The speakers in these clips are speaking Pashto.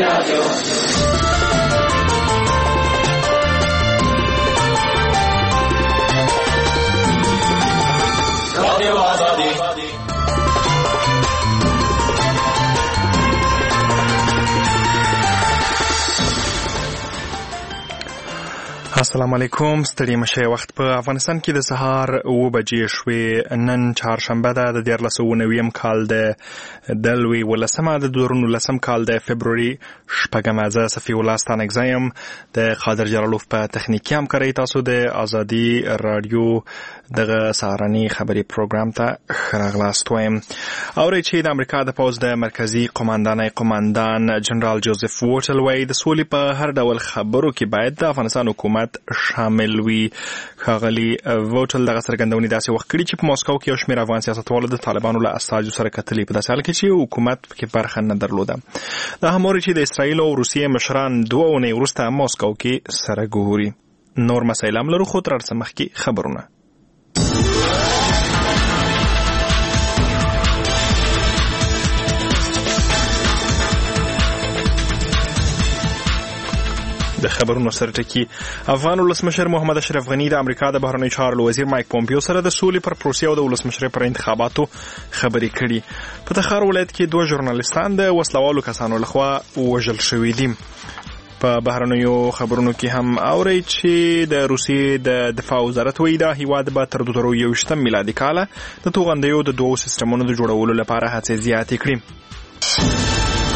رادیو آزادی. السلام علیکم. ستړي مشه. وخت په افغانستان کې د سهار 9 بجې شوې. نن چهارشنبه ده د 1490 کال د دلوي ولسمه د 2019 کال د فبروري 8 زه صفي الله ستانکزایم د قادر جلالوف په تخنیکي همکارۍ تاسو د ازادي رادیو دغه سهارني خبري پروګرام ته خراغلاست وایم. اوري چې د امریکا د پوز د مرکزی قوماندان جنرال جوزف ووټل وایي د سولې په هر ډول خبرو کې باید د افغانستان حکومت شامل وي. ښاغلي ووټل دغه څرګندونې داسې وخت کړي چې په ماسکو کې یو شمېر افغان سیاستوالو د طالبانو له استازو سره کتلي په داسې حال کې چې حکومت پکې برخه نه درلوده. دا هم اوري چې د اسرائیل او روسیې مشران 2 اونۍ وروسته ماسکو کې سره ګوري. نور مسایل هم لرو خو تر څه مخکې خبرونه. د خبرونو سرټکی افغان ولسمشر محمد اشرف غنی د امریکا د بهرنیو چارو وزیر مایک پومپیو سره د سولې پر پروسې او د ولسمشر پر انتخاباتو خبرې کړي. په تخار ولایت کې 2 ژورنالیستان د وسلوالو کسانو لخوا وژل شوي دي. په بهرنیو خبرونو کې هم اوري چې د روسیې د دفاع وزارت وایي دا هیواد به تر 2021 میلادي کال د توغندیو د 2 سیستمونو د جوړولو لپاره هڅې زیاتې کړي.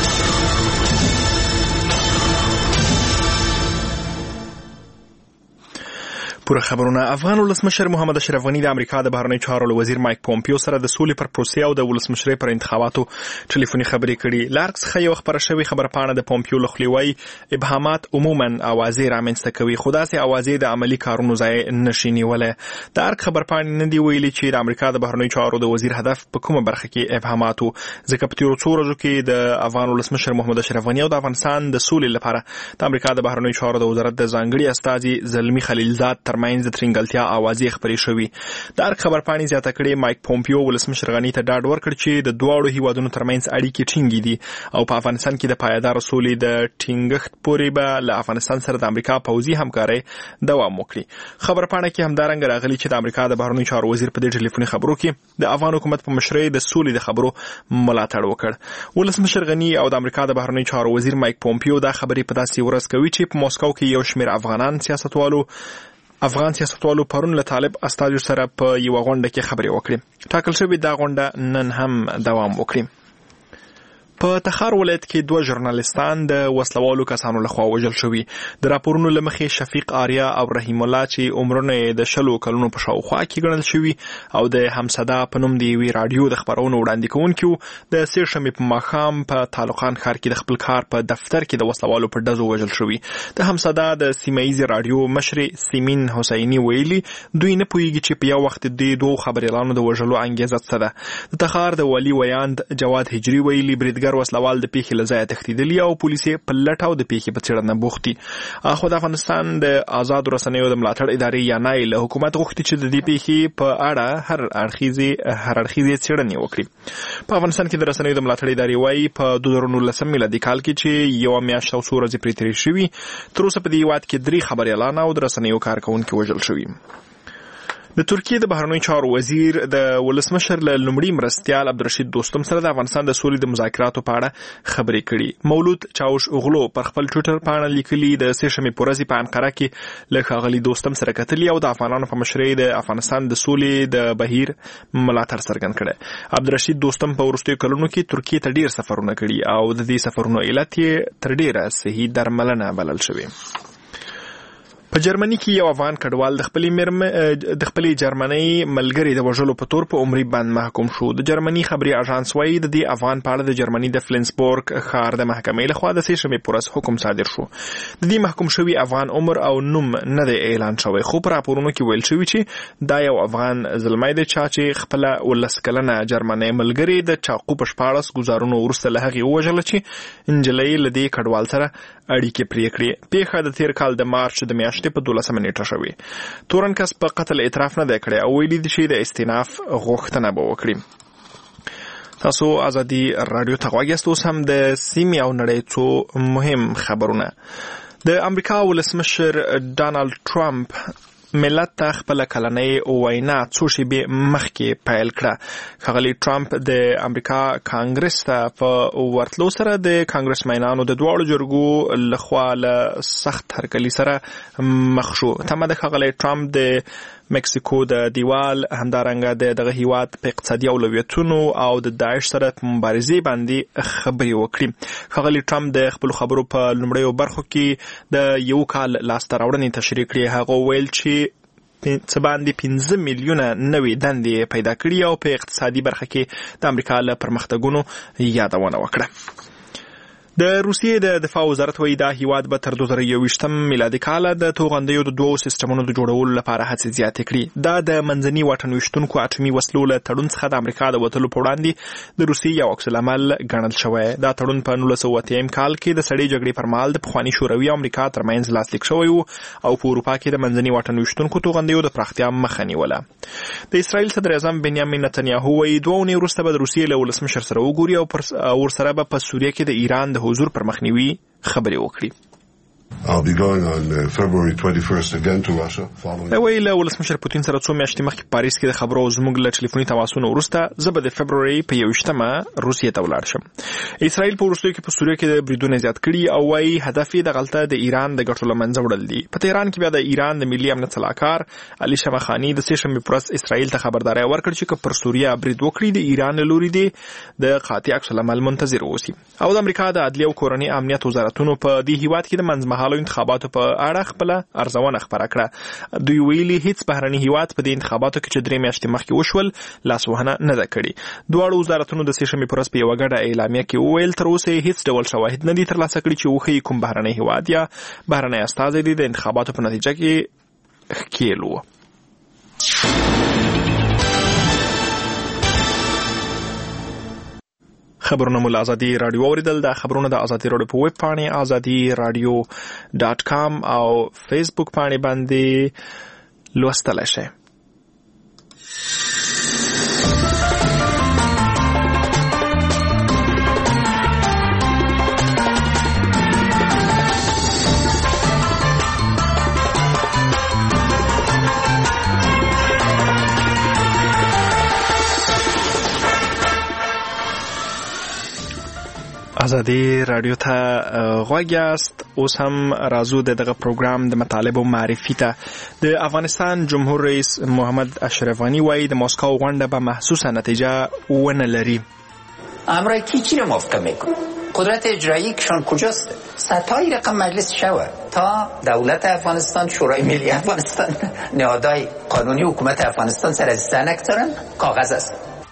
پوره خبرونه. افغان ولسمشر محمد اشرف غنی د امریکا د بهرنیو چارو وزیر مایک پومپیو سره د سولې پر پروسې او د ولسمشر پر انتخاباتو ټلیفوني خبرې کړي. لارکس خو خبره شوی خبرپاڼه د پومپیو لخوا وایي ابهامات عموما اوازې رامنځته کوي خو داسې اوازې د عملی کارونو ځای نشي نیولای. د ارک خبرپاڼې نه دی ویلي چې د امریکا د بهرنیو چارو د وزیر هدف په کومه برخه کې ابهاماتو ځکه په تیرو څو ورځو کې د افغان ولسمشر محمد اشرف غنی او د افغانستان د سولې لپاره د امریکا د بهرنیو چارو د وزارت د ځانګړي استازي زلمی خلیلزاد ترمنځ د ترنګلتیا اوازې خبرې شوې. د ارک خبرپاڼې زیاته کړې مایک پومپیو ولسمشر غنی ته ډاډ ورکړ چې د دوه هیوادونو ترمنځ اړیکې ټینګې دي او په افغانستان کې د پایدار سولې د ټینګښت پورې به له افغانستان سره د امریکا پوځي همکارۍ دوام وکړي. خبرپاڼه کې همدارنګه راغلي چې د امریکا د بهرنیو چارو وزیر په دې ټلیفوني خبرو کې د افغان حکومت په مشرۍ د سولې د خبرو ملاتړ وکړ. ولسمشر غنی او د امریکا د بهرنیو چارو وزیر مایک پومپیو دا خبرې په داسې ورځ کوي چې په ماسکو کې یو شمېر افغان سیاستوالو پرون له طالب استازو سره په یو غونډه کې خبرې وکړې. ټاکل شوې دا غونډه نن هم دوام وکړي. په تخار ولایت کې 2 ژورنالیستان د وسلوالو کسانو لخوا وژل شوي. د راپورونو له مخې شفیق آریا او رحیم الله چې عمرونه د 20 کلونو په شاوخوا کې ګڼل شوي او د همصدا په نوم د یوې رادیو د خبرونو وړاندې کوونکو د سېشمې په ماښام په طالقان ښار کې د خپل کار په دفتر کې د وسلوالو په ډزو وژل شوي. د همصدا د سیمه‌ایزې رادیو مشر سیمین حسینی ویلي دوی نه پوهیږي چې په یو وخت د 2 خبريالانو د وژلو انګیزه څه ده. د تخار د ولی ویاند جواد هجری ویلي بریدګر وسلوال د پیښې لځای تښتیدلی او پولیس په لټاو د پیښې په څېړنه بوختي. خو د افغانستان د آزاد رسنیو د ملاتړ ادارې یا نای له حکومت غوښتي چې د دې پیښې په اړه هر اړخیزې څېړنې وکړي. په افغانستان کې د رسنیو د ملاتړ ادارې وایي په 2019 میلادي کال کې چې یو میاشت او څو ورځې پرې تېرې شوي تر اوسه په دې هیواد کې 3 خبريالان او د رسنیو کارکونکي وژل شوي. د ترکیې د بهرنیو چارو وزیر د ولسمشر له لومړي مرستیال عبدالرشید دوستم سره د افغانستان د سولې د مذاکراتو په اړه خبرې کړي. مولود چاوش اوغلو پر خپل ټویټر باندې لیکلي د سېشمې په ورځ په انقره کې له ښاغلي دوستم سره کتلي او د افغانانو په مشرۍ د افغانستان د سولې د بهیر ملاتړ څرګند کړي. عبدالرشید دوستم په وروستیو کلونو کې ترکیې ته ډیر سفرونه کړي او د دې سفرونو علت یې تر ډیره صحي درملنه بلل شوې. په جرمني کې یو افغان کډوال د خپلې جرمنۍ ملګري د وژلو په تور په عمري بند محکوم شو. د جرمني خبري اژانس وایي د دې افغان په اړه د جرمني د فلنسبورګ ښار د محکمې لخوا د سېشمې په ورځ حکم صادر شو. د دې محکوم شوي افغان عمر او نوم نه دی اعلان شوی خو په راپورونو کې ویل شوي چې دا یو افغان زلمی دی چې خپله 19 کلنه جرمنۍ ملګري د چاقو په 14 ګزارونو وروسته له هغې ووژله چې نجلۍ له دې کډوال سره اړیکې پرې کړې. پیښه د تیر کال د مارچ د میاشتې په 12 نیټه شوې. تورن کس په قتل اعتراف نه دی کړی او ویلي دي چې د استئناف غوښتنه به وکړي. تاسو ازادي رادیو ته غواړئ اوس هم د سیمې او نړۍ څو مهم خبرونه. د امریکا ولسمشر ډانلډ ټرمپ ملت ته خپل کلنۍ وینا څو شېبې مخکې پیل کړه. ښاغلي ټرمپ د امریکا کانګرس ته په ورتلو سره د کانګرسمنانو د دواړو جرګو لخوا له سخت هرکلي سره مخ شو. تمه د ښاغلي ټرمپ د مکسیکو د دیوال همدارنګه دغه هیواد په اقتصادي اولویتونو او د داعش سره مبارزې باندې خبرې وکړي. ښاغلي ټرمپ د خپل خبرو په لومړیو برخو کې د یو کال لاسته راوړنې تشریح کړې. هغه ویل چې څه باندې 15 میلیونه نوې دندې پیدا کړي او په اقتصادي برخه کې د امریکا له پرمختګونو یادونه وکړه. د روسیې د دفاع وزارت وایي دا هیواد به تر 2021 میلادي کال د توغندیو د دوو سیستمونو د جوړولو لپاره هڅې زیاتې کړي. دا د منځني واټن ویشتونکو اټومي وسلو له تړون څخه د امریکا د وتلو په وړاندې د روسیې یو عکس العمل ګڼل شوی. دا تړون په 1980 کال کې د سړې جګړې پر مهال د پخواني شوروي امریکا ترمنځ لاسلیک شوی و او په اروپا کې د منځني واټن ویشتونکو توغندیو د پراختیا مخه نیوله. د اسرائیل صدر اعظم بنیامین نتنیاهو وایي 2 اونۍ وروسته به د روسیې له ولسمشر سره وګوري او ورسره به په سوریه کې د ایران د حضور پر مخنیوي خبرې وکړي. I'll be going on February 21st again to Russia. ویل ولسمشر پوتین سره څو میاشتې مخکې پاریس کې د خبرو زموږ له ټلیفوني تماسونو وروسته زه به د فبروري په 21مه روسیې ته ولاړ شم. اسرائیل په وروستیو کې په سوریه کې د بریدونو زیات کړي او وايي هدف یې د غلطه د ایران د ګټو له منځه وړل دي. په تهران کې بیا د ایران د ملي امنیت صلاحکار علي شمخاني د سهشنبې پر ورځ اسرائیل ته خبرداري ورکړه چې پر سوریه برید وکړي د ایران له لوري دی د قاطع عکس العمل منتظر اوسي. او د امریکا د عدلیه او کورنۍ امنیت وزارتونو په دې هیواد کې د منځمهالو انتخاباتو په اړه خپل ارزونه خبره کړه. دوی ویلي هیڅ بهرني هیواد په دې انتخاباتو کې چې 3 میاشتې مخکې وشول لاسوهنه نه ده کړې. دواړو وزارتونو د سهشنبې پر ورځ په یوه ګډه اعلامیه کې وویل تر اوسه هیڅ ډول شواهد نه دي ترلاسه کړي چې وښیي کوم بهرنی هیواد یا بهرنی استازی د انتخاباتو په نتیجه کې ښکېل و. خبرونه مو ازادي رادیو اوریدل. دا خبرونه د ازادي رادیو په ویب پاڼې azadiradyo.com او فیسبوک پاڼې باندې لوستلای شئ. ازادي رادیو ته غوږ یاست. اوس هم راځو دغه پروګرام د مطالبو معرفي ته. د افغانستان جمهور رئیس محمد اشرف غنی وایي د مسکو غونډه به محسوسه نتیجه ونه لري. امریکا چی رو موافقه میکنه؟ قدرت اجرایی کشان کجاست؟ ستای رقم مجلس شوه تا دولت افغانستان، شورای ملی افغانستان، نهادهای قانونی حکومت افغانستان سر از سنک دارن کاغذ است.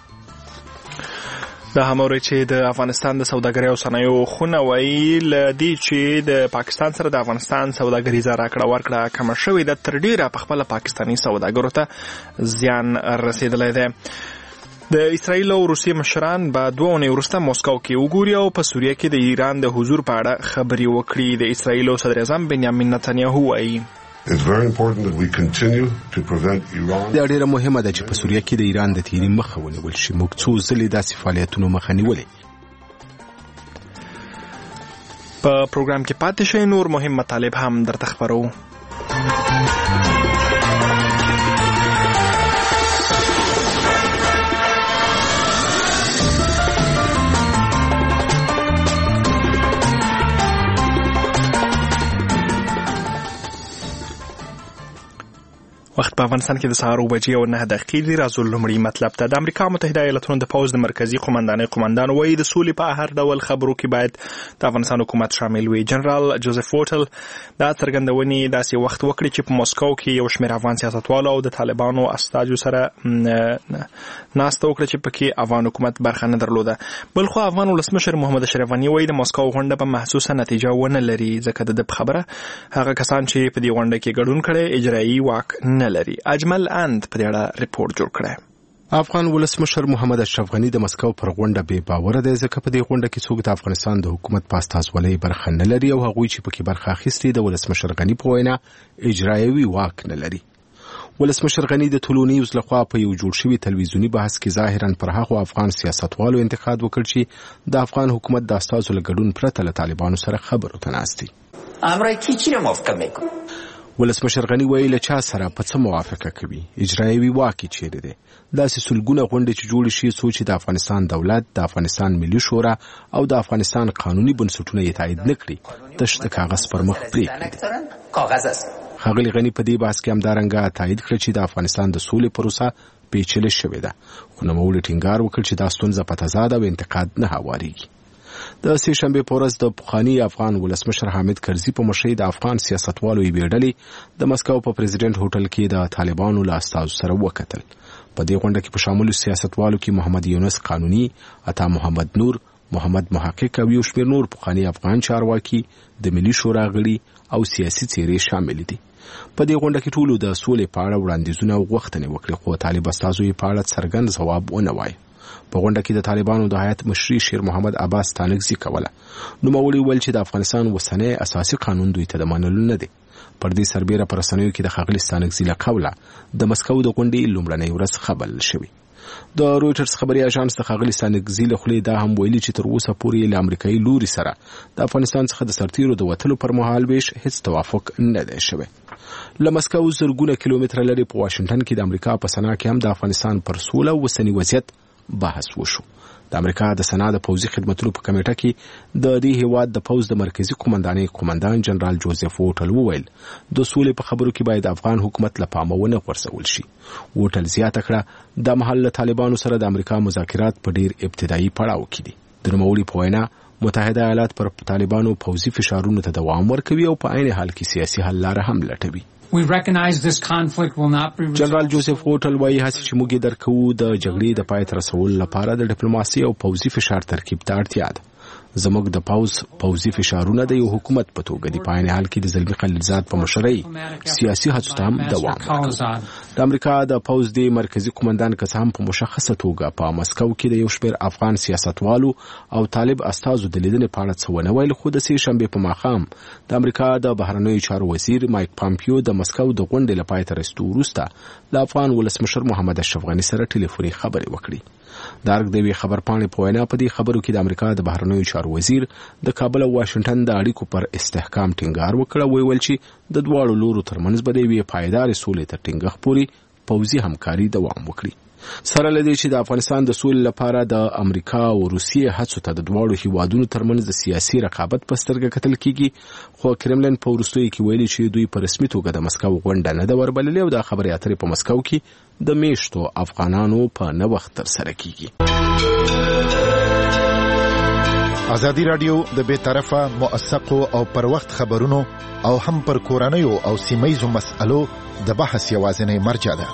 د هموري چې د افغانستان د سوداګرۍ او صنایعو خونه وایي لدی چې د پاکستان سره د افغانستان سوداګریزه راکړه ورکړه کم شوې د تر ډیره په خپل پاکستانی سوداګرو ته زیان رسیدلی دی. د اسرائیل او روسیې مشران به 2 اونۍ وروسته مسکو کې وګوري او په سوریه کې د ایران د حضور په اړه خبرې وکړي. د اسرائیل صدر اعظم بنیامین نتنیاهو وایي It's very important that we continue to prevent Iran. دا ډیره مهمه ده چې په سوریه کې د ایران د تیری مخه ونیول شي. موږ څو ځلې داسې فعالیتونو مخه نیولې. په پروګرام کې پاتې شئ، نور مهم مطالب هم درته خبرو. وخت په افغانستان کې د سهار 9:09 راځو لومړی مطلب ته. د امریکا متحده ایالاتونو د پوځ د مرکزی قومندان وایي د سولې په هر ډول خبرو کې باید د افغانستان حکومت شامل وي. جنرال جوزف ووټل دا څرګندونې داسې وخت وکړي چې په مسکو کې یو شمېر افغان سیاستوالو او د طالبانو استازو سره ناسته وکړه چې پکې افغان حکومت برخه نه درلوده. بلخو افغان ولسمشر محمد اشرف غنی وایي د مسکو غونډه په محسوسه نتیجه ونه لري ځکه د خبره هغه کسان چې په دې غونډه کې ګډون کړي اجرایي واک نه لري. اجمل اند په دې اړه ریپورت جوړ کړی. افغان ولسمشر محمد اشرف غنی د مسکو پر غونډه بې باوره دی ځکه په دې غونډه کې څوک د افغانستان د حکومت په استازولۍ برخه نه لري او هغوی چې پکې برخه اخیستي د ولسمشر غنی په وینا اجرایوي واک نه لري. ولسمشر غني د ټولو نیوز لخوا په یو جوړ شوی تلویزیونی بحث کې ظاهرا پر هغو افغان سیاستوالو انتقاد وکړ چې د افغان حکومت د استازو له ګډون پرته له طالبانو سره خبرو ته ناست دي. امریکا چی رو موافقه میکنه؟ ولسمشر غني ویل چا سره په څه موافقه کوي، اجرایوي واک چیرې دی. داسې سلګونه غونډې چې جوړې شي څو چې د افغانستان دولت، د افغانستان ملي شورا او د افغانستان قانوني بنسټونه یې تایید نه کړي، تش د کاغذ پر مخ پرېږدي. ښاغلي غني په دې بحث کې همدارنګه تایید کړ چې د افغانستان د سولې پروسه پیچلې شوې ده، خو نوموړي ټینګار وکړ چې دا ستونزه په تضاد او انتقاد نه هوارېږي. د سې شنبې په ورځ د پخواني افغان ولسمشر حامد کرزي په مشرۍ د افغان سیاستوالو یوې ډلې د مسکو په پریزیدنت هوټل کې د طالبانو له استازو سره وکتل. په دې غونډه کې په شاملو سیاستوالو کې محمد یونس قانوني، عطا محمد نور، محمد محقق او یو شمېر نور پخواني افغان چارواکي، د ملي شورا غړي او سیاسي څېرې شامل دي. په دې غونډه کې ټولو د سولې په اړه وړاندیزونه او غوښتنې وکړې، خو طالب استازو یې په اړه څرګند ځواب ونه وایه. په غونډه کې د طالبانو د هیات مشري شیر محمد عباس تانکزي کوله. نوموړي ویل چې د افغانستان اوسنی اساسي قانون دوی ته د منلو نه دی. پر دې سربېره په رسنیو کې د ښاغلي تانکزي له قوله د مسکو د غونډې لومړنۍ ورځ خبر شوی. د رویټرز خبري اژانس د ښاغلي تانکزي له خولې دا هم ویلي چې تر اوسه پورې له امریکایي لوري سره د افغانستان څخه د سرتیرو د وتلو پر مهال ویش هیڅ توافق نه دی شوی. له مسکو زرګونه کیلومتره لرې په واشنګټن کې د امریکا په سنا کې هم د افغانستان پر سوله او اوسني وضعیت بحث وشو. د امریکا د سنا د پوځي خدماتو په کمیټه کې د دې هیواد د پوځ د مرکزی قومندانۍ قومندان جنرال جوزف ووټل وویل د سولې په خبرو کې باید افغان حکومت له پامه ونه غورځول شي. ووټل زیاته کړه د محل طالبانو سره د امریکا مذاکرات په ډیر ابتدایي پړاو کې دي. د نوموړي په وینا متحده ایالات پر طالبانو پوځي فشارونو ته دوام ورکوي او په عین حال کې سیاسي حل لاره هم لټوي. جنرال جوزف ووټل وایي هڅې چې موږ درکو د جګړې د پای ته رسولو لپاره د ډیپلوماسي او پوځي فشار ترکیب ته اړتیا ده. زموږ د پوځي فشارونه د یو حکومت په توګه د پاین حال کې د زلمی خلیلزاد په مشرۍ سیاسي هڅو ته هم دوام ورکړ. د امریکا د پوځ د مرکزی قومندان کسان په مشخصه توګه په مسکو کې د یو شمېر افغان سیاستوالو او طالب استازو د لیدنې په اړه څه ونه ویل، خو د سې شنبې په ماښام د امریکا د بهرنیو چارو وزیر مایک پامپیو د مسکو د غونډې له پای ته رسېدو وروسته له افغان ولسمشر محمد اشرف غني سره ټلیفوني خبرې وکړې. د ارګ د خبرپاڼې په وینا په دې خبرو کې د امریکا د بهرنیو چارو وزیر د کابل او واشنګټن د اړیکو پر استحکام ټینګار وکړ، ویل چې د دواړو لورو ترمنځ به د یوې پایدارې سولې تر ټینګښت پورې پوځي همکاري دوام وکړي. سره له دې چې د افغانستان د سولې لپاره د امریکا او روسیې هڅو ته د دواړو هیوادونو ترمنځ د سیاسي رقابت په سترګه کتل کیږي، خو کرملن په وروستیو کې ویلي چې دوی په رسمي توګه د مسکو غونډه نه ده وربللې او د خبرې اترې په مسکو کې د میشتو افغانانو په نوښت ترسره کیږي. ازادي رادیو د بے طرفه موثقو او پر وخت خبرونو او هم پر کورنیو او سیمایزو مسألو د بحث یوازینی مرجع ده.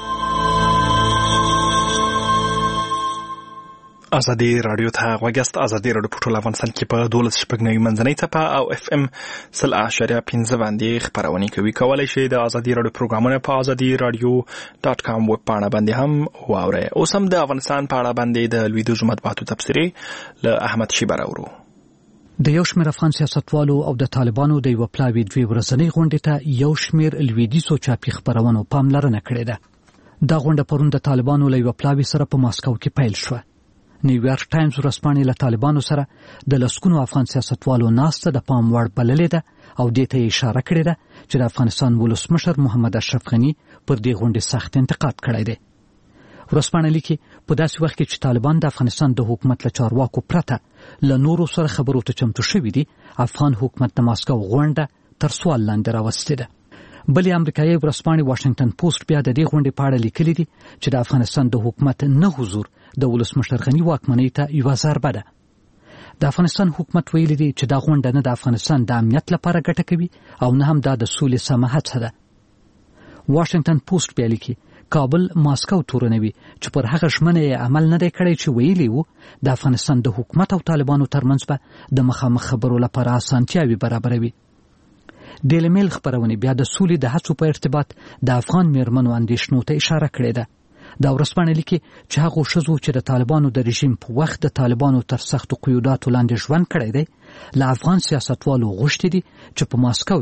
ازادي رادیو ته غوږیاست. ازادي رادیو په ټول افغانستان کې په 12.9 منځنۍ څپه او FM 0.5 باندې خبرونه کوي. کولای شئ د ازادي رادیو پروګرامونه په azadiradio.com ویب پاڼه باندې هم واورئ. اوس هم د افغانستان په اړه باندې د لویدیځ مطبوعاتو تبصرې له احمد شیبر اورو. د یو شمېر افغان سیاستوالو او د طالبانو د یو پلاوي دوی ورځنۍ غونډې ته یو شمېر لویدیځو چاپي خبرونو پاملرنه کړې ده. دا غونډه پرون د طالبانو له یو پلاوي سره په ماسکو کې پیل شوه. نیویارک ټایمز ورځپاڼې له طالبانو سره د لسګونو افغان سیاستوالو ناسته د پام وړ بللې ده او دې ته اشاره کړې ده چې د افغانستان ولسمشر محمد اشرف غني پر دې غونډې سخت انتقاد کړی دی. ورځپاڼه لیکي په داسې وخت کې چې طالبان د افغانستان د حکومت له چارواکو پرته له نورو سره خبرو ته چمتو شوي دي، افغان حکومت د ماسکو غونډه تر سوال لاندې راوستې ده. بلې امریکایي ورځپاڼې واشنګټن پوسټ بیا د دې غونډې په اړه لیکلي دي چې د افغانستان د حکومت نه حضور د ولسمشر غني واکمنۍ ته یوه ضربه ده. د افغانستان حکومت ویلي دی چې دا غونډه نه د افغانستان د امنیت لپاره ګټه کوي او نه هم دا د سولې سمه هڅه ده. واشنګټن پوسټ بیا لیکي کابل ماسکو تورنوي چې پر هغه ژمنه یې عمل نه دی کړی چې ویلي وو د افغانستان د حکومت او طالبانو ترمنځ به د مخامخ خبرو لپاره اسانتیاوي برابروي. ډیلی میل خبرونه بیا د سولې د هڅو په ارتباط د افغان میرمنو اندېښنو ته اشاره کړې ده. دا ورځپاڼه لیکي چې هغو ښځو چې د طالبانو د رژیم په وخت د طالبانو تر سختو قیوداتو لاندې ژوند کړی دی له افغان سیاستوالو غوښتي دي چې په ماسکو کې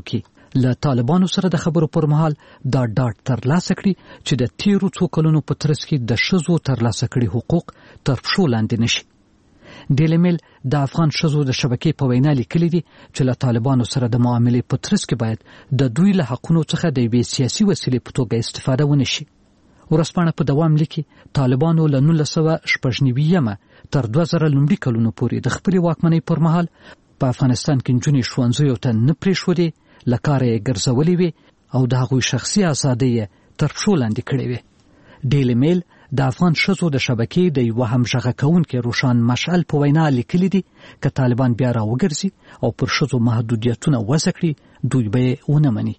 له طالبانو سره د خبرو پر مهال دا ډاډ ترلاسه کړي چې د تیرو څو کلونو په ترڅ کې د ښځو ترلاسه کړي حقوق تر پښو لاندې نشي. ډیلی میل د افغان ښځو د شبکې په وینا لیکلي دي چې له طالبانو سره د معاملې په ترڅ کې باید د دوی له حقونو څخه د یوې سیاسي وسیلې په توګه استفاده ونه شي. ورځپاڼه په دوام لیکي طالبانو له 1996 تر 2000 لومړي کلونو پورې د خپلې واکمنۍ پر مهال په افغانستان کې نجونې ښوونځیو ته نه پرېښودې، له کاره یې ګرځولې وې او د هغوی شخصي ازادۍ یې تر پښو لاندې کړې وې. ډیلی میل د افغان ښځو د شبکې د یوه همغږه کوونکي روشان مشعل په وینا لیکلي دي که طالبان بیا راوګرځي او پر ښځو محدودیتونه وضع کړي دوی به یې ونه مني.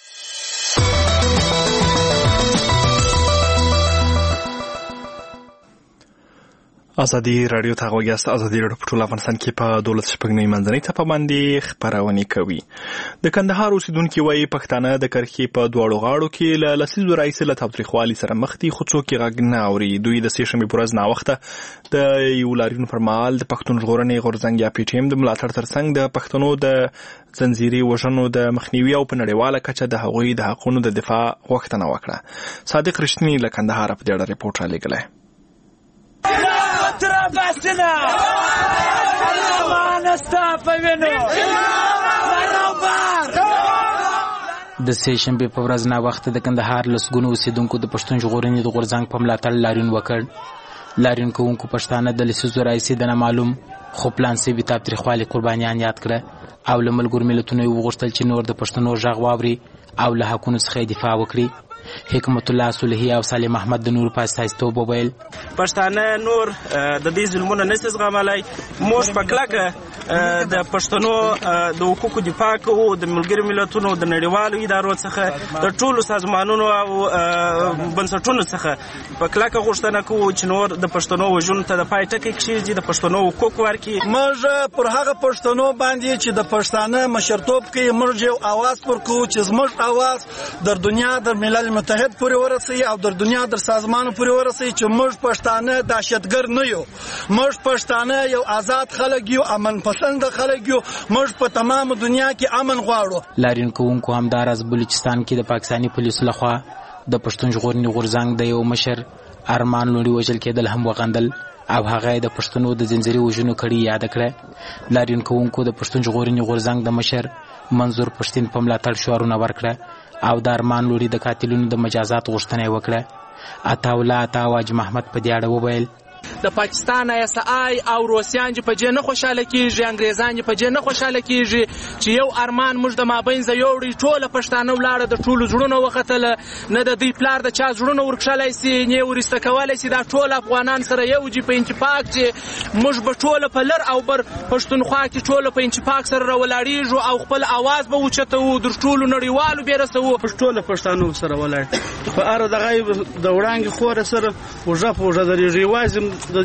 ازادي رادیو ته غوږیاست. ازادي رادیو په ټول افغانستان کې په 12 منځنۍ څپه باندې خپرونې کوي. د کندهار اوسیدونکي وایي پښتانه د کرښې په دواړو غاړو کې له لسیزو راهیسې له تاوتریخوالي سره مخ دي، خو څوک یې غږ نه اوري. دوی د سې شنبې په ورځ ناوخته د یو لاریون پر مهال د پښتون ژغورنې غورځنګ یا پی ټي ایم د ملاتړ ترڅنګ د پښتنو د زنځیري وژنو د مخنیوي او په نړیواله کچه د هغوی د حقونو د دفاع غوښتنه وکړه. صادق رښتینی له کندهار په دې اړه ریپورټ رالیږلی. تراباسنا مانستا پوینو د سې شنبې په ورځ ناوخته د کندهار لسګونو اوسیدونکو د پښتون ژغورنې د غورځنګ په ملاتړ لاریون وکړ. لاریون کوونکو پښتانه د لسیزو راهیسې د نامعلوم خو پلان سوي تاوتریخوالي قربانیان یاد کړه او له ملګرو ملتونو یې وغوښتل چې نور د پښتنو غږ واوري او له حقونو څخه دفاع وکړي. حکمت الله صلحي او سالم احمد د نور په استازیتوب وویل پښتانه نور د دې ظلمونو نشي زغملای. موږ په کلکه د پښتنو د حقوقو دفاع کوو، د ملګرو ملتونو د نړیوالو ادارو څخه د ټولو سازمانونو او بنسټونو څخه په کلکه غوښتنه کوو چې نور د پښتنو وژنو ته د پای ټکی کېږي، د پښتنو حقوق ورکړي. موږ پر هغه پښتنو باندې چې د پښتانه مشرتوب کوي موږ یو اواز ورکوو چې زموږ اواز در دنیا در ملل متحد پورې ورسي او در دنیا در سازمانو پورې ورسي چې موږ پښتانه دهشتګر نه یو، موږ پښتانه یو آزاد خلک یو، امن پسند خلک یو، موږ په تمام دنیا کې امن غواړو. لاریون کوونکو همداراز بلوچستان کې د پاکستاني پولیسو لخوا د پښتون ژغورنې غورځنګ د یو مشر ارمان لوڼي وژل کېدل هم وغندل او هغه د پښتنو د زنځیري وژنو کړي یاد کړه. لاریون کوونکو د پښتون ژغورنې غورځنګ د مشر منظور پښتین په ملاتړ شعارونه ورکړه او د ارمان لوڼي د قاتلونو د مجازات غوښتنه وکړه. عطاالله عطا او حاج محمد په دې اړه وویل د پاکستان ایسای او روسیان چې په جې نه خوشاله کیږي، انګریزان په جې نه خوشاله کیږي چې یو ارمان موږ د مابین زیوړي ټول پښتانه ولاړه د ټولو زړونو وختل نه د دوی پلار د چا زړونو ورکشلای سي نه ورسته کولای سي دا ټول افغانان سره یو جی په انتفاق چې موږ به ټول په لر او بر پښتونخوا کې ټول په انتفاق سره راولاړیږو او خپل आवाज به اوچتو در ټولو نړیوالو بیرسو ټول پښتانه سره ولاړ په اړه د غیب د وړاندې خور سره وژه د ریواز د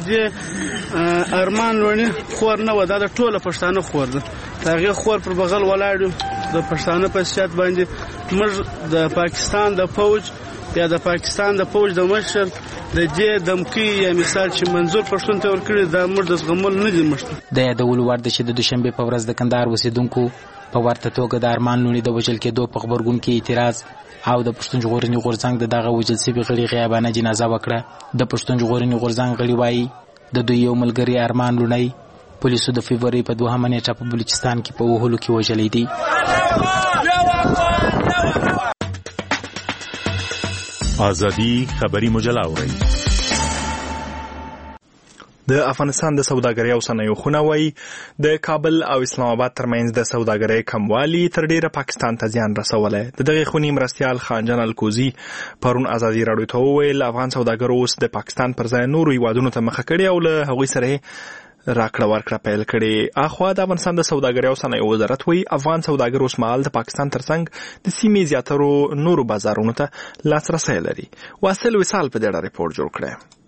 دې ارمان لوڼي خور نه و، دا د ټوله پښتانه خور ده. هغه خور پر بغل ولاړو د پښتانه په سیاست باندې موږ د پاکستان د فوج یا د پاکستان د فوج د مشر د دې دمکی یا مثال چې منظور پښتون ته ورکړي دا موږ د زغمل نه دي مشته. د یادولو وړ ده چې د دوشنبه په ورځ د کندهار اوسیدونکو په ورته توګه د ارمان لوڼي د وژل کېدو په خبرګون کې اعتراض او د پښتون ژغورنې غورځنګ د دغه وژل شوي غړي غیابانه جنازه وکړه. د پښتون ژغورنې غورځنګ غړي وایي د دوی یو ملګری ارمان لوڼي پولیسو د فبرवरी په 2 نیټه په بلوچستان کې په وهلو کې وژلې دي. ازادي خبري مجله اوري. د افغانستان د سوداګرۍ او صنایعو خونه وایي د کابل او اسلام آباد ترمنځ د سوداګرۍ کموالی تر ډیره پاکستان ته زیان رسولی. د دغې خونې مرستیال خانجان الکوزي پرون ازادي راډیو ته وویل افغان سوداګرو اوس د پاکستان پر ځای نورو هیوادونو ته مخه کړې او له هغوی سره راکړه ورکړه پیل کړې. اخوا د افغانستان د سوداګرۍ او صنایعو وزارت وایي افغان سوداګر اوس مهال د پاکستان ترڅنګ د سیمې زیاترو نورو بازارونو ته لاسرسی لري. واصل وصال په دې اړه ریپورټ جوړ کړی.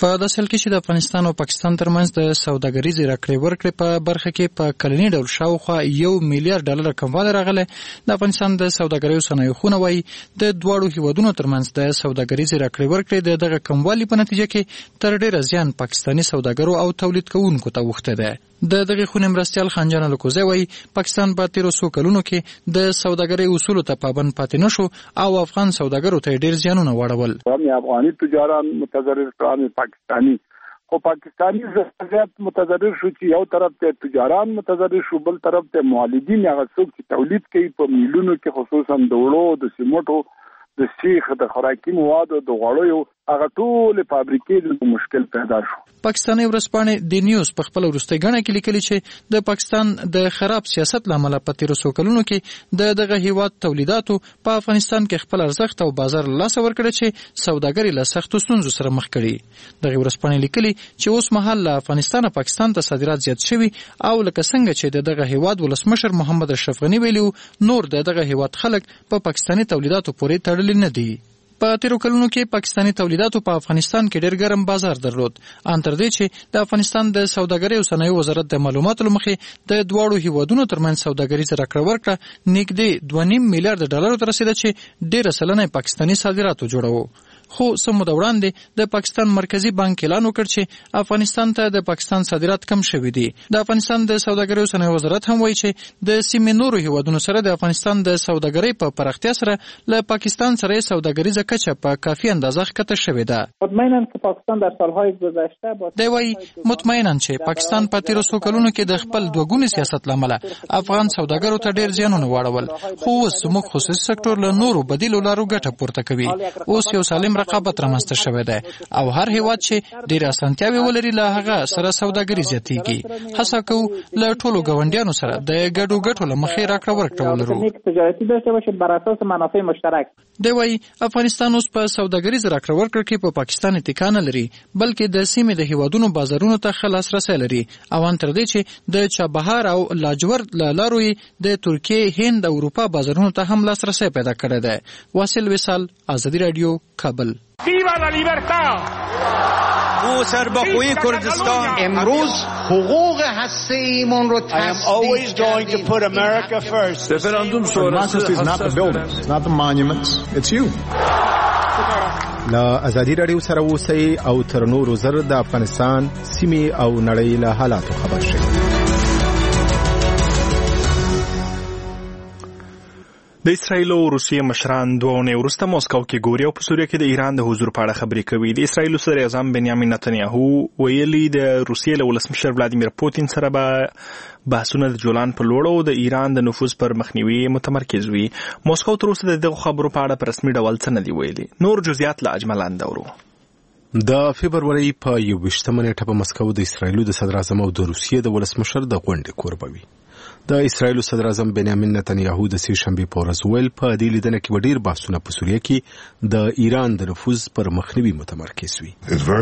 په داسې حال کې چې د افغانستان او پاکستان ترمنځ د سوداګریزې راکړې ورکړې په برخه کې په کلني ډول شاوخوا $1 میلیارډ کموالی راغلی. د افغانستان د سوداګریو صنایعونه وایي د دواړو هیوادونو ترمنځ د سوداګریزې راکړې ورکړې د دغه کموالي په نتیجه کې تر ډیره زیان پاکستاني سوداګرو او تولید کوونکو ته اوښتی دی. د دغه خونې مرستیال خانجان الکوزی وایي پاکستان په تیرو څو کلونو کې د سوداګرۍ اصولو ته پابند پاتې نشو او افغان سوداګرو ته ډیر زیانونه واړول. افغاني تجاران متضرر کړل، پاکستانی خو پاکستانی زیات متضرر شو چې یو طرف ته تجاران متضرر شو، بل طرف ته مولدین هغه څوک چې تولید کوي په میلونو کې، خصوصا د وړو د سیمټو د سیخ د خوراکي موادو د غوړیو هغه ټول فابریکې د مشکل پیدا شو. پاکستاني ورځپاڼې د نیوز په خپل وروستۍ غڼه کې لیکلي چې د پاکستان د خراب سیاست لامل په تیرو څو کلونو کې دغه هیواد تولیداتو په افغانستان کې خپل ارزښت او بازار له لاسه ورکړی چې سوداګري له سختو ستونزو سره مخ کړي. دغه ورځپاڼې لیکلي چې اوس مهال له افغانستان پاکستان ته صادرات زیات شوي او لکه څنګه چې دغه هیواد ولسمشر محمد اشرف غنی ویلو نور دغه هیواد خلک په پاکستاني تولیداتو پورې تړلي نه دي. په تیرو کلونو کې پاکستاني تولیداتو په افغانستان کې ډېر ګرم بازار درلود، ان تر دې چې د افغانستان د سوداګرۍ او صنایعو وزارت د معلوماتو له مخې د دواړو هیوادونو ترمنځ سوداګریزه راکړه ورکړه نږدې $2.5 میلیارډ ته رسیده چې ډېره سلنه پاکستاني صادراتو جوړوي. خو سمو د وړاندې د پاکستان مرکزی بانک اعلان وکړ چې افغانستان ته د پاکستان صادرات کم شوي دي. د افغانستان د سوداګرۍ او صنایعو وزارت هم وایي چې د سیمې نورو هیوادونو سره د افغانستان د سوداګرۍ په پراختیا سره له پاکستان سره سوداګریزه کچه په کافي اندازه ښکته شوې ده. مطمئناً که پاکستان در سالهای گذشته دی وایي مطمئناً چې پاکستان په تیرو څو کلونو کې د خپل دوګوني سیاست له امله افغان سوداګرو ته ډېر زیانونه واړول، خو اوس زموږ خصوصي سکتور له نورو بدیلو لارو ګټه پورته کوي. اوس یو سالم رقابت رامنځته شوی دی او هر هیواد چې ډېرې اسانتیاوې ولري له هغه سره سوداګري زیاتېږي. هڅه کوو له ټولو ګاونډیانو سره د ګډو ګټو له مخې راکړه ورکړه ولرو. دی وایي افغانستان اوس په سوداګریز راکړه ورکړه کې په پاکستان اتکا نه لري، بلکې د سیمې د هیوادونو بازارونو ته ښه لاسرسی لري او ان تر دې چې د چابهار او لاجورد له لارو یې د ترکیې، هند او اروپا بازارونو ته هم لاسرسی پیدا کړی دی. واصل وصال، آزادی رادیو، کابل. ویوا لا لیبرتا او سربخوی کردستان امروز حقوق هسته ایمون رو تصدیق کردیم. I am always going to put America first. Referendum sonrası is not the buildings, not the monuments, it's you. لا ازادي رادیو سره اوسئ او تر نورو زر د افغانستان سیمې او نړۍ له حالاتو خبر شئ. د اسرایل او روسیې مشران دوه اونۍ وروسته مسکو کې ګوري او په سوریه کې د ایران د حضور په اړه خبرې کوي. د اسرایل صدر اعظم بنیامین نتنیاهو ویلي د روسیې له ولسمشر ولادیمیر پوتین سره به بحثونه د جولان په لوړ او د ایران د نفوذ پر مخنیوي متمرکز وي. مسکو تر اوسه د دغو خبرو په اړه په رسمي ډول څه نه دي ویلي. نور جزئیات له اجمل اندورو. د فبرवरी په 21 نیټه په مسکو د اسرایل د صدر اعظم او د روسیې د ولسمشر د غونډې کوربه وي. د اسرایل صدر اعظم بنیامین نتنیاهو د سې شنبه په ورځ ویل په دې لیدنه کې ډېر بحثونه په سوریه کې د ایران د نفوذ پر مخنیوي متمرکز وي.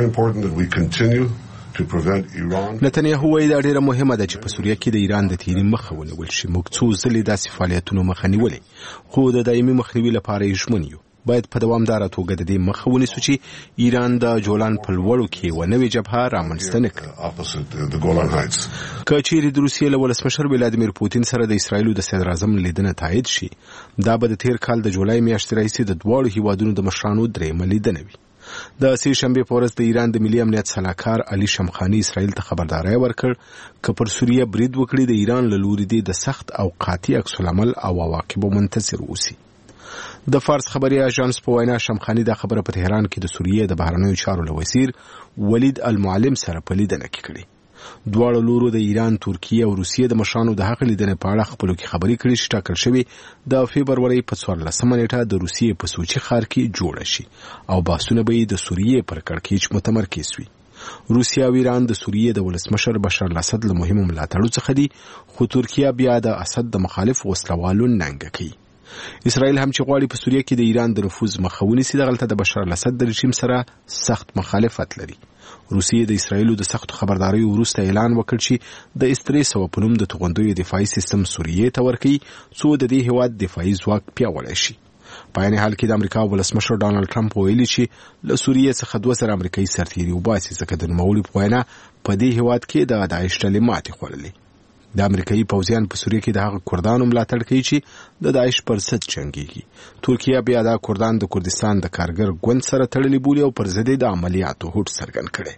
نتنیاهو وایي دا ډېره مهمه ده چې په سوریه کې د ایران د تیري مخه ونیول شي. موږ څو ځلې داسې فعالیتونو مخه نیولې، خو د دایمي مخنیوي لپاره یې ژمن یو. باید په دوامداره توګه د دې مخه ونیسو چې ایران د جولان په لوړو کې و نوې جبهه رامنځته نه کړي. که چیرې د روسیې له ولسمشر ولادیمیر پوتین سره د اسرایلو د صدر اعظم لیدنه تایید شي، دا به د تیر کال د جولای میاشتې راهیسې د دواړو هیوادونو د مشرانو درېیمه لیدنه وي. د سې شنبه په ورځ د ایران د ملي امنیت سلاکار علي شمخاني اسرایل ته خبرداري ورکړ چې پر سوریه برید وکړي د ایران له لوري د سخت او قاطع عکس العمل او عواقب منتظر اوسي. د فارس خبري اژانس په وینا شمخاني دا خبره په تهران کې د سوریې د بهرنیو چارو له وزیر ولید المعلم سره په لیدنه کې کړې. دواړو لورو د ایران، ترکیه او روسیې د مشرانو د هغه لیدنې په اړه خپلو کې خبرې کړې چې ټاکل شوې د فبرवरी په 14 نیټه د روسیې په سوچي ښار کې جوړه شي او بحثونه به د سوریې پر کړکېچ متمرکز وي. روسیه او ایران د سوریې د ولسمشر بشار الاسد له مهمو ملاتړو څخه دي، خو ترکیه بیا د اسد د مخالف وسلوالو ننګه کوي. اسرائیل هم چې غواړي په سوریه کې د ایران د نفوذ مخه ونیسي، دغلته د بشار الاسد د رژیم سره سخت مخالفت لري. روسیې د اسرائیلو د سختو خبرداریو وروسته اعلان وکړ چې د S-300 په نوم د توغندیو دفاعي سیستم سوریې ته ورکوي څو د دې هیواد دفاعي ځواک پیاوړی شي. په عین حال کې د امریکا ولسمشر ډانلډ ټرمپ ویلي چې له سوریې څخه 2 سره امریکایي سرتیري وباسي ځکه د نوموړي په وینا په دې هیواد کې د داعش ډلې ماتې خوړلې. د امریکایي پوځیان په سوریه کې د هغه کردانو ملاتړ کوي چې د داعش پر ضد جنګيږي. ترکیه بیا د کردان د کردستان د کارګر ګوند سره تړلې بولي او پر ضد د عملیاتو هوډ څرګند کړي.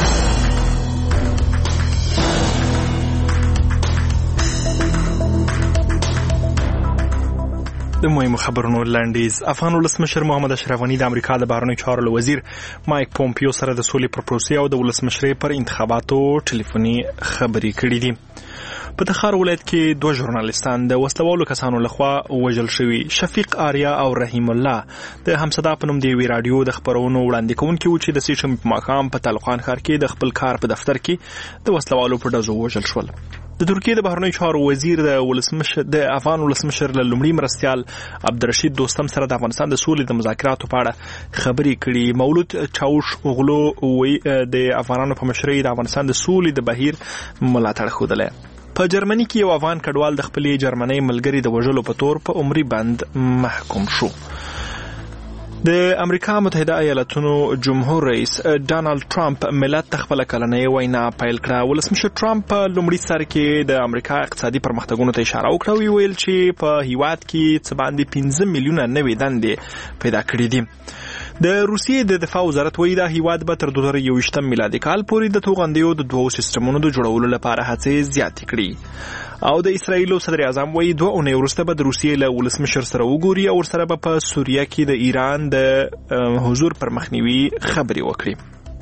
د مهمو خبرونو لنډیز. افغان ولسمشر محمد اشرف غني د امریکا د بهرنیو چارو وزیر مایک پومپیو سره د سولې پر پروسې او د ولسمشرۍ پر انتخاباتو ټلیفوني خبرې کړې دي. په تخار ولایت کې 2 ژورنالیستان د وسلوالو کسانو لخوا وژل شوي. شفیق آریا او رحیم الله د همصدا په نوم د یوې راډیو د خبرونو وړاندې کوونکي وو چې د سیشن په مقام په طالقان ښار کې د خپل کار په دفتر کې د وسلوالو په ډزو وژل شول. د ترکیه د بهرنیو چارو وزیر د افغان ولسمشر له لومړي مرستیال عبدالرشید دوستم سره د افغانستان د سولې د مذاکراتو په اړه خبرې کړي. مولود چاوش اوغلو د افغانانو په مشرۍ د افغانستان د سولې د بهیر ملاتړ ښودلی. په جرمني کې یو افغان کډوال د خپلې جرمنۍ ملګري د وژلو په تور په عمري بند محکوم شو. د امریکا متحده ایالاتونو جمهور رئیس ډانلډ ټرمپ ملت ته خپله کلنۍ وینا پیل کړه. ولسمشر ټرمپ په لومړي سر کې د امریکا اقتصادي پرمختګونو ته اشاره وکړه او ویل چې په هیواد کې څه باندې 15 میلیونه نوې دندې پیدا کړې دي. د روسیې د دفاع وزارت وایي دا هیواد به تر 2021 میلادي کال پورې د توغندیو د 2 سیستمونو د جوړولو لپاره هڅې زیاتې کړي. او د اسرایل صدر اعظم وایي 2 اونۍ وروسته به د روسیې له ولسمشر سره وګوري او ورسره به په سوریه کې د ایران د حضور پر مخنیوي خبرې وکړي.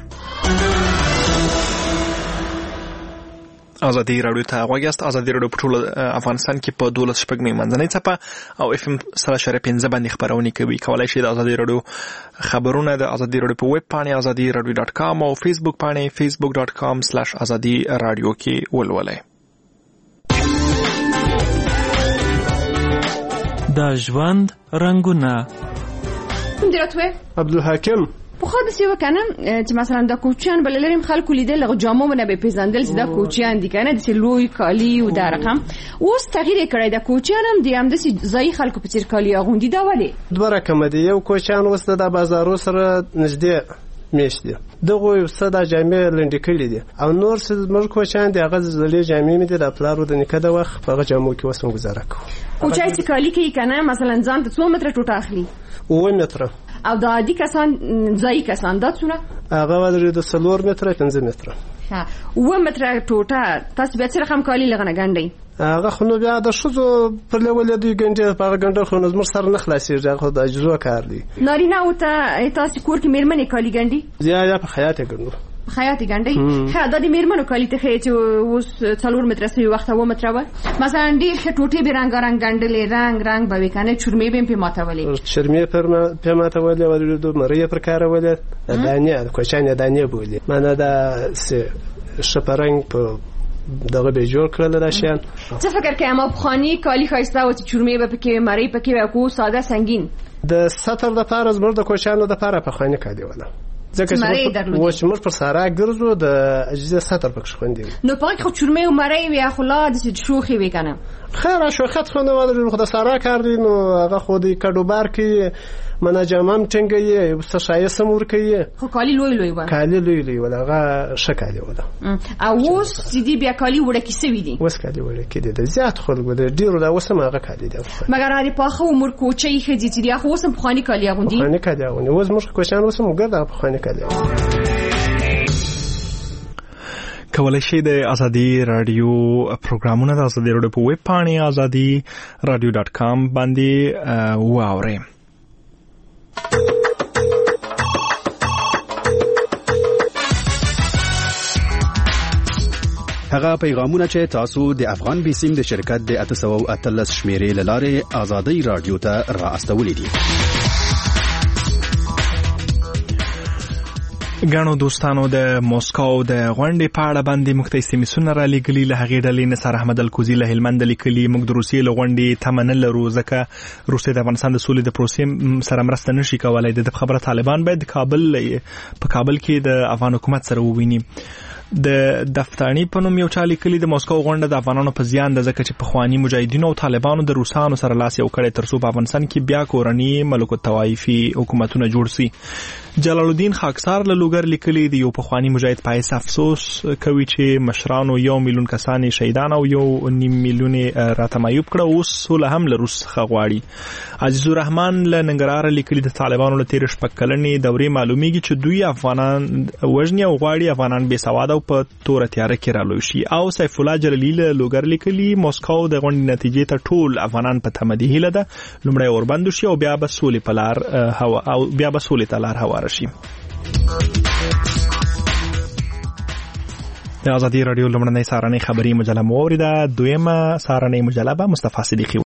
ازادي راډیو ته غوږ یاست. ازادي راډیو په ټول افغانستان کې په 12 شپږمې منځنۍ څپه او FM 3.15 باندې خبرونه کوي. کولای شئ د ازادي راډیو خبرونه د ازادي راډیو په ویب پاڼې azadiradio.com او فیسبوک پاڼې facebook.com/azadiradio کې ولولئ. د ژوند رنگونه. درته عبدالحاکم په خو د سی وکنه چې مثلا د کوچیان بللریم خلکو لیدل له جامو نه به پیژندل چې د کوچیان دي کنه د لوی کالی او د رقم اوس تغییر کړی د کوچیان هم دي هم د ځای خلکو په چیر کالی اغوندي دا ولی دوه رقم دي. یو کوچیان اوس د بازارو سره نږدې میشت دي دغه یو صدا جامع لنډ کړي دي او نور څه موږ کوچیان دي هغه زلې جامع مې د پلارو د نکاح د وخت په جامو کې وسم گزاره کوو. کوچای چې کالی کې کنه مثلا ځان ته 2 متره ټوټه اخلي 2 متره او د عادي کسان ځای کسان دا څونه هغه ودرې د 4 متره 5 متره ها 2 متره ټوټه تاسو به څه رقم کالی لغنه ګنډي هغه خو نو بیا د شوزو پر لول دی ګنډي په ګنډه خو نو زمر سره نه خلاصيږي هغه د اجزو کار دی. نارینه او تاسو کور کې میرمنې کالی ګنډي یا په حیات ګنډو خیاطی ګنډي ها د دې میرمنو کالی ته چې اوس 4 متره سوي وخت و متره و مثلا ډیر ټوټي به رنگارنګ ګنډلې رنگ به وکنه چرمې به په ماتولې چرمې په ماتولې ولې د مریه پر کار ولې دانې کوچانه دانې بولې معنی دا شپرنګ په دغه به جوړ کړل راشيان. څه فکر کوي ما بخاني کالی خاصه او چرمې به پکې مری پکې کو ساده سنگین د سطر د پاره زمر د کوچانو د پاره په خاني کالی ولا ځکه چې موږ پر سارا ګرځو د اجزا سطر پکښ خوندې نو پاک خو چرمې او مری وی خلا د شوخي وکنه خیر شوخت خو نه ودرې خو د سارا کار دی نو هغه خو د کډو بار کې مناجمم څنګه یې څه شای سمور کوي خو کالی لوی و کالی لوی ولا هغه شکالي ولا او اوس دې بیا کالی وړه کې سوي دي اوس کالی وړه کې دي د زیات خلکو د ډیرو دا اوس هغه کالی دی مګر هغه په خو عمر کوچي خدي چې دی خو اوس په خاني کالی غوندي خاني کالی غوندي اوس موږ کوچان اوس موږ دا په خاني کالی کولای شئ د ازادي رادیو پروګرامونه د ازادي رادیو په ویب پاڼې azadiradio.com باندې واورئ. هغه پیغامونه چې تاسو د افغان بیسیم د شرکت د 813 شمیرې لاره ازادي رادیو ته را استولې دي. ګڼو دوستانو د موسکو د غونډې په اړه باندې مختلفې سونه را لګلي له هغې ډلې نثار احمد الکوزي له هلمند لیکلي موږ د روسیې له غونډې تمه نه لرو ځکه روسیې د افغانستان د سولې د پروسې سره مرسته نشي کولای. د خبره طالبان باید په کابل کې د افغان حکومت سره وویني. د دفتانی په نوم یو چا لیکلي د مسکو غونډه د افغانانو په زیان ده ځکه چې پخواني مجاهدینو او طالبانو د روسانو سره لاس یو کړی ترڅو په افغانستان کې بیا کورني ملک الطوایفي حکومتونه جوړ شي. جلال الدین خاکسار له لوګر لیکلي د یو پخواني مجاهد په حیث افسوس کوي چې مشرانو 1 میلیون کسان شهیدان او 1.5 میلیون راته معیوب کړه، اوس سوله هم له روس څخه غواړي. عزیز الرحمن له ننګرهار لیکلي د طالبانو له 13 کلنې دورې معلومیږي چې دوی افغانان وژني او غواړي افغانان بې سواده په تور تیاره کې رالوي شي. او سیف الله جلالی له لوګر لیکلي مسکو د غونډې نتیجې ته ټول افغانان په تمدي هیله ده، لومړی اوربند شي او بیا به سولې په لار او بیا به سولې ته لار هواره شي. د ازادي رادیو لومړنۍ سهارنۍ خبري مجله مو اوریده، دویمه سهارنۍ مجله به مصطفی صدیقی